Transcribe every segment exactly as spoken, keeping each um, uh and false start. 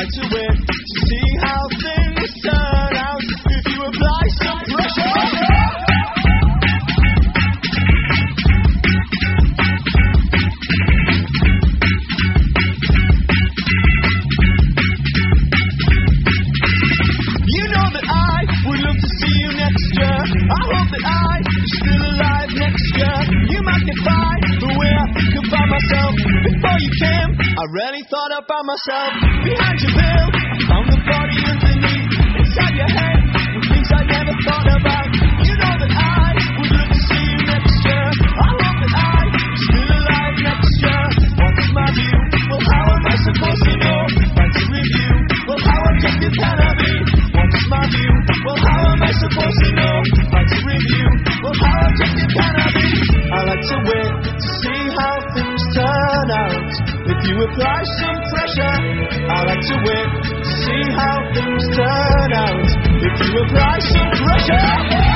like to wait to see how things turn out if you apply some pressure. You know that I would love to see you next year. I hope that I am still alive next year. You magnify the way I think about myself. Before you came, I really thought about myself. Behind your veil, I found the body underneath. Inside your head, the things I never thought about. You know that I would love to see you next year. I hope that I am still alive next year. What's my view? Well, how am I supposed to know? Like to review. Well, how objective can I be? What's my view? Well, how am I supposed to know? Like to review. Well, how objective can I be? I like to wait to see how things turn out. If you apply some pressure, I like to wait to see how things turn out. If you apply some pressure.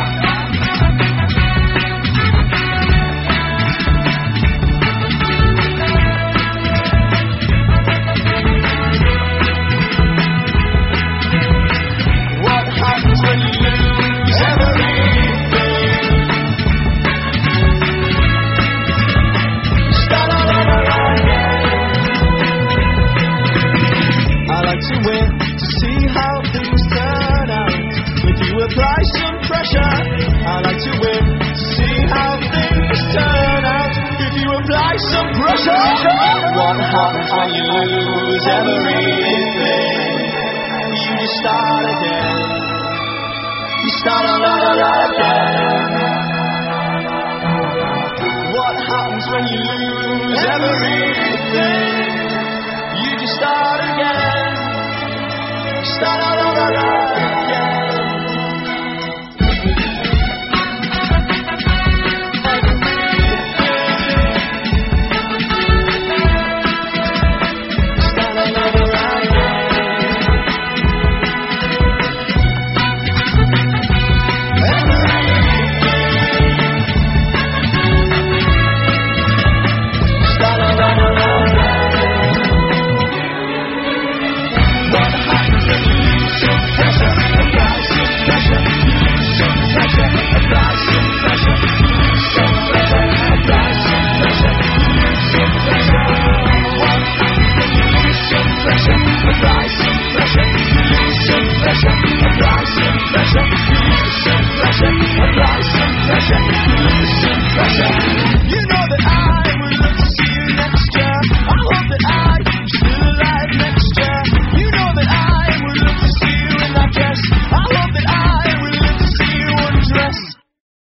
Apply some pressure. I like to win to see how things turn out. If you apply some pressure, what happens when you lose everything? You just start again. You start all over again. What happens when you lose everything? You just start again. Start all over again.